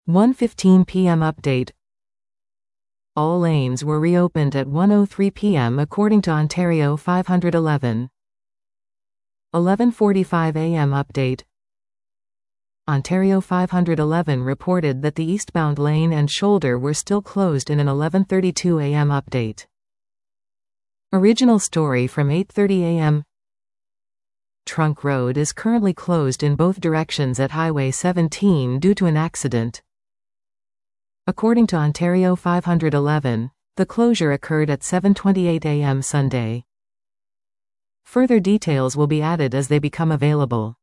1:15 p.m. Update. All lanes were reopened at 1:03 p.m. according to Ontario 511. 11:45 a.m. Update. Ontario 511 reported that the eastbound lane and shoulder were still closed in an 11:32 a.m. update. Original story from 8:30 a.m. Trunk Road is currently closed in both directions at Highway 17 due to an accident. According to Ontario 511, the closure occurred at 7:28 a.m. Sunday. Further details will be added as they become available.